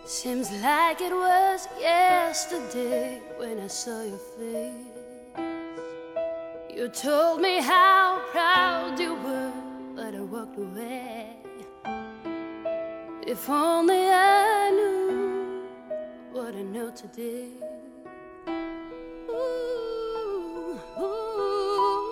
Seems like it was yesterday when I saw your face. You told me how proud you were, but I walked away. If only I knew what I know today. Ooh, ooh.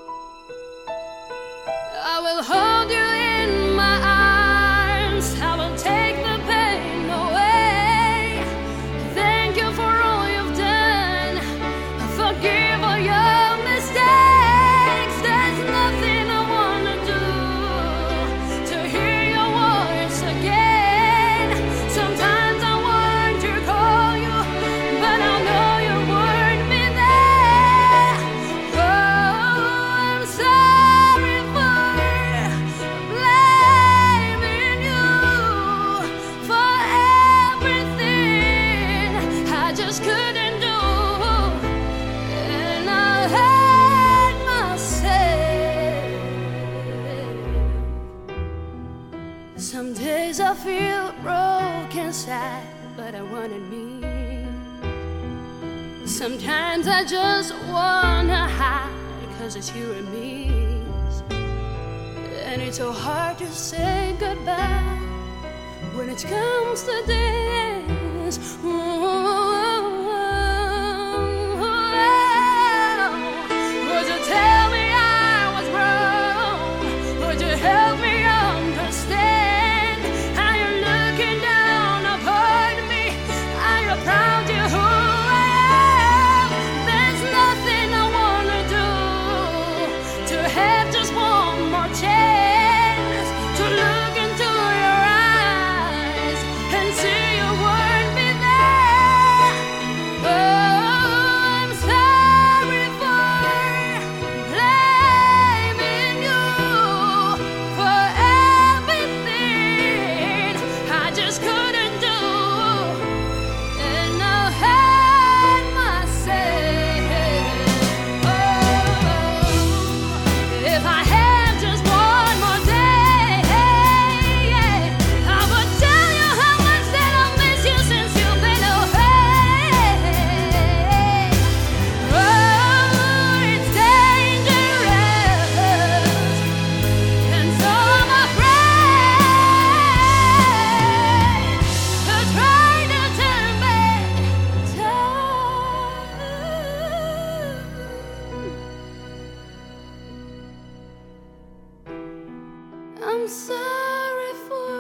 I will hold you in my arms. I will take the pain away. Thank you for all you've done. Forgive all your mistakes. There's nothing I wanna do to hear your voice again. Sometimes I want to call you, but I know you won't be there. Oh, I'm sorry for blaming you for everything I just couldn't do. And I hate myself. Some days I feel broken, sad, but I wanted me. Sometimes I just wanna hide, 'cause it's you and me. And it's so hard to say goodbye when it comes to this. Would you tell me I was wrong? Would you help me understand? Are you looking down upon me? Are you proud of who I am? There's nothing I wanna do to have just one more chance to look into your eyes and see you won't be there. Oh, I'm sorry for blaming you for everything I just couldn't do. And I hate myself. Oh, if I had just one more day, I would tell you how much that I miss you since you've been away. Oh, it's dangerous, and so I'm afraid to try to turn back time. I'm sorry for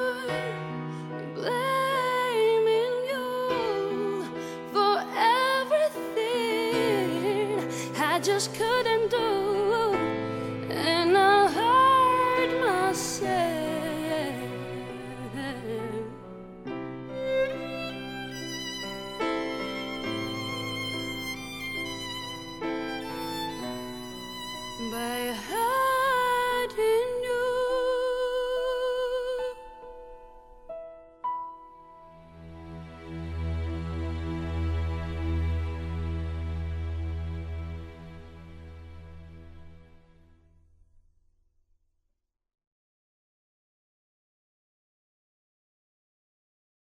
blaming you for everything I just couldn't do.